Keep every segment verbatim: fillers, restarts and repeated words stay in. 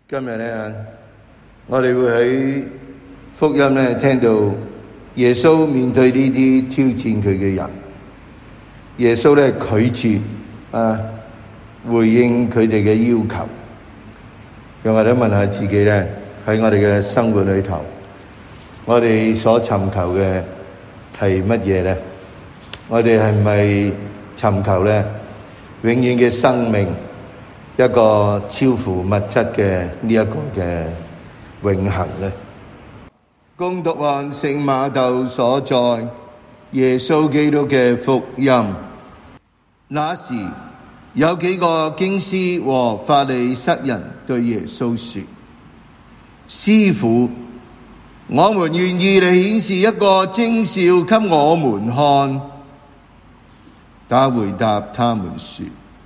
今日咧，我哋會喺福音咧聽到耶穌面對呢啲挑戰佢嘅人，耶穌咧拒絕啊回應佢哋嘅要求。讓我哋問下自己咧，喺我哋嘅生活裏頭，我哋所尋求嘅係乜嘢咧？我哋係咪尋求咧永遠嘅生命？一個超乎物質嘅呢一個嘅永恆呢？恭讀完聖馬竇所載耶穌基督嘅福音。那時有幾個經師和法利塞人對耶穌說：師傅，我們願意你顯示一個徵兆給我們看。他回答他們說：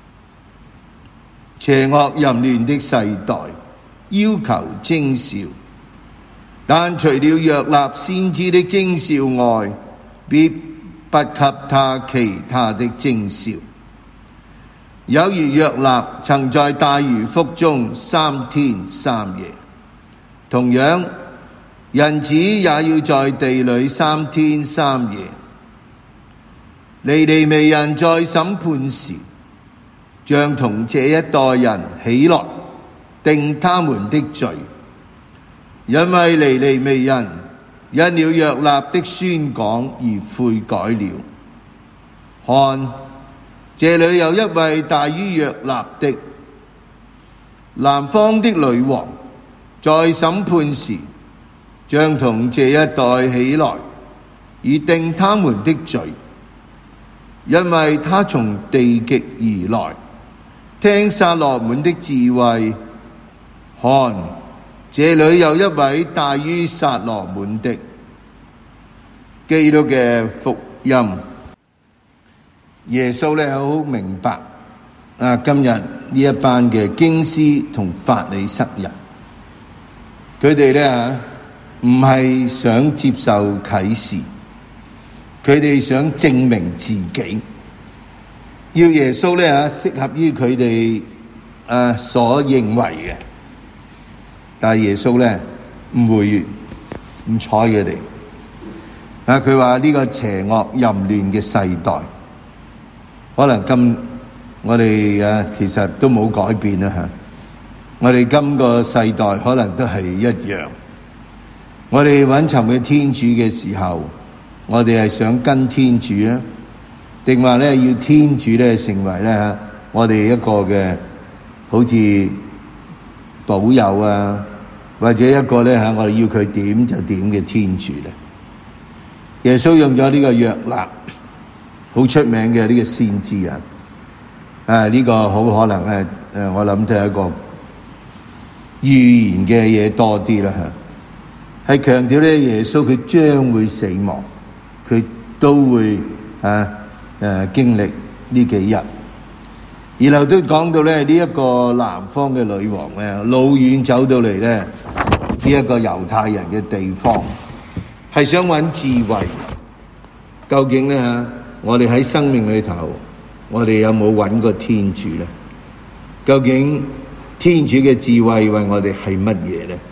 邪惡淫亂的世代要求徵兆，但除了約納先知的徵兆外，必不給他其他的徵兆。有如約納曾在大魚腹中三天三夜，同樣人子也要在地裏三天三夜。尼尼微人在審判時，將同這一代人起來定他們的罪，因為尼尼微人因了約納的宣講而悔改了。看，這裏有一位大於約納的。南方的女王在審判時，將同這一代起來而定他們的罪，因為他從地極而來，聽撒羅滿的智慧。看，這裏有一位大於撒羅滿的。基督嘅福音。耶穌咧好明白啊，今日呢一班嘅經師同法利塞人，佢哋咧唔係想接受啟示，佢哋想證明自己，要耶穌咧啊適合於佢哋誒所認為嘅，但係耶穌咧唔會唔睬佢哋啊！佢話呢個邪惡淫亂嘅世代，可能今我哋啊其實都冇改變啦吓，我哋今個世代可能都係一樣。我哋揾尋嘅天主嘅時候，我哋係想跟天主啊，定話咧要天主咧成為咧我哋一個嘅好似保佑啊，或者一個咧吓我哋要佢點就點嘅天主咧？耶穌用咗呢個約納，好出名嘅呢個先知啊，啊呢個好可能係誒我諗都係一個預言嘅嘢多啲啦吓，係強調咧耶穌佢將會死亡。佢都會啊誒、啊、經歷呢幾日，然後都講到咧呢一個南方嘅女王咧，老遠走到嚟咧呢一個猶太人嘅地方，係想揾智慧。究竟咧吓，我哋喺生命裏頭，我哋有冇揾過天主咧？究竟天主嘅智慧為我哋係乜嘢咧？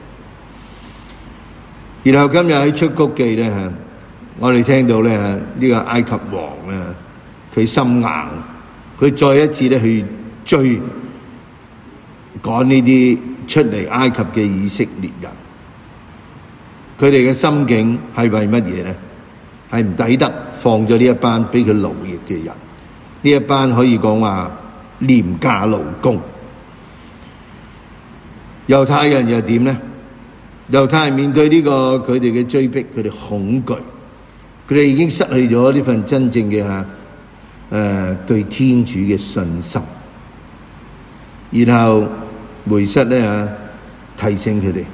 然後今日喺出谷記咧吓，我哋聽到咧呢個埃及王咧，佢心硬，佢再一次咧去追趕呢啲出嚟埃及嘅以色列人，佢哋嘅心境係為乜嘢咧？係唔抵得放咗呢一班俾佢奴役嘅人，呢一班可以講話廉價勞工。猶太人又點咧？猶太人面對呢個佢哋嘅追逼，佢哋恐懼。佢哋已經失去咗呢份真正嘅吓誒對天主嘅信心，然後梅瑟咧吓提醒佢哋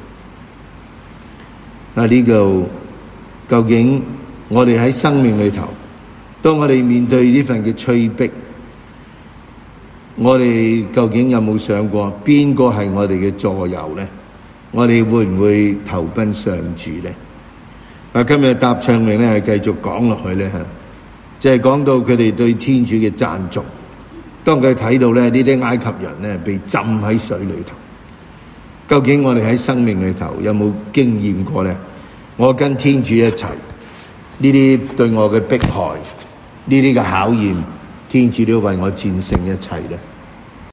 啊，呢個究竟我哋喺生命裏頭，當我哋面對呢份嘅催逼，我哋究竟有冇想過邊個係我哋嘅助佑咧？我哋會唔會投奔上主咧？啊！今日答唱詠咧係繼續講落去咧吓，即係講到佢哋對天主嘅讚頌。當佢睇到咧呢啲埃及人咧被浸喺水裏頭， 究竟我哋喺生命裏頭有冇經驗過呢？我跟天主一齊，呢啲對我嘅迫害，呢啲嘅考驗，天主都為我戰勝一切呢。